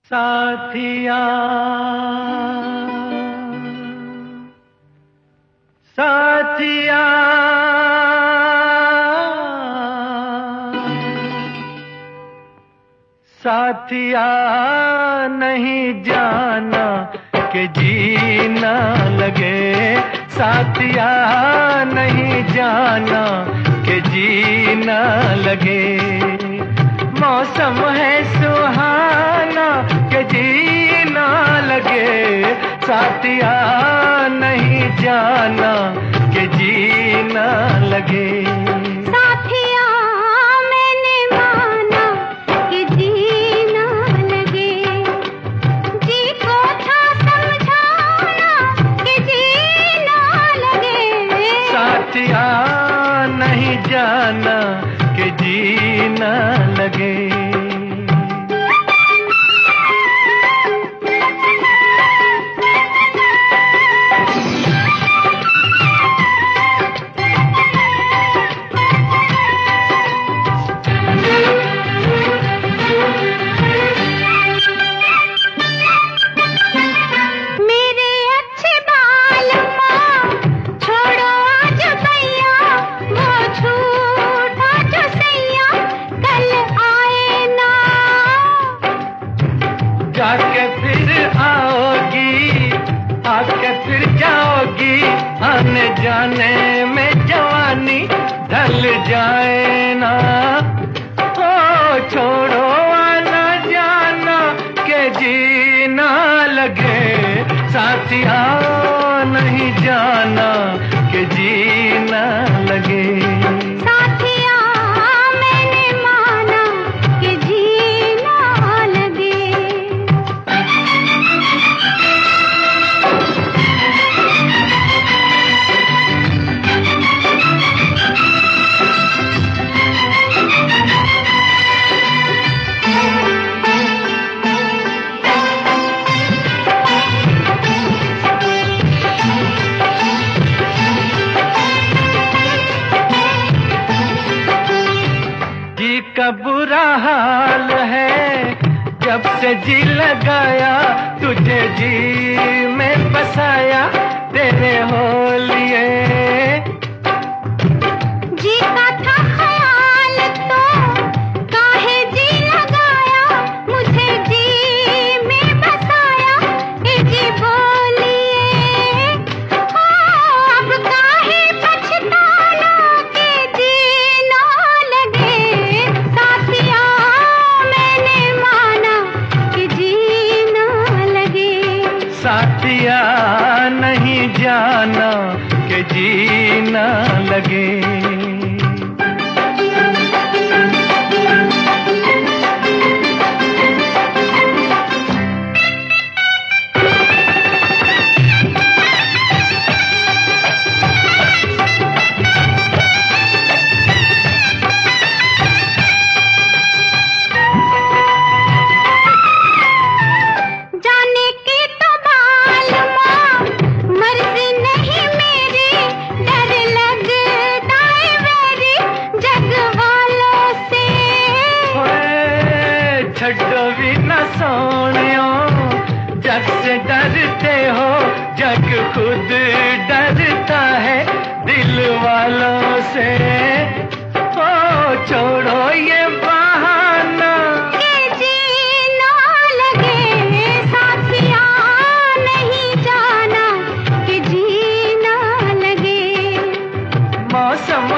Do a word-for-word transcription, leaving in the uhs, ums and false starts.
साथिया साथिया साथिया नहीं जाना कि जीना लगे, साथिया नहीं जाना कि जीना लगे। मौसम है सुहाना कि जीना लगे, साथिया नहीं जाना कि जीना लगे। साथिया मैंने माना कि जीना लगे, जी को था समझाना कि जीना लगे। साथिया नहीं जाना कि जीना लगे। जाके फिर आओगी, आके फिर जाओगी, आने जाने में जवानी ढल जाए ना। ओ छोड़ो आना जाना के जीना लगे, साथिया नहीं जाना के जीना लगे। का बुरा हाल है जब से जी लगाया, तुझे जी में बसाया तेरे हो लिए। जी का था ख्याल तो काहे जी लगाया, मुझे जी में बसाया ए जी बोलिए। हो अब काहे पछताना के जीना लगे, साथिया मैंने माना कि जीना लगे। साथिया नहीं जाना कि जीना लगे। छड्डो भी न सोनियो, जग से डरते हो, जग खुद डरता है दिल वालों से। ओ छोड़ो ये बहाना कि जीना लगे, साथिया नहीं जाना कि जीना लगे। मौसम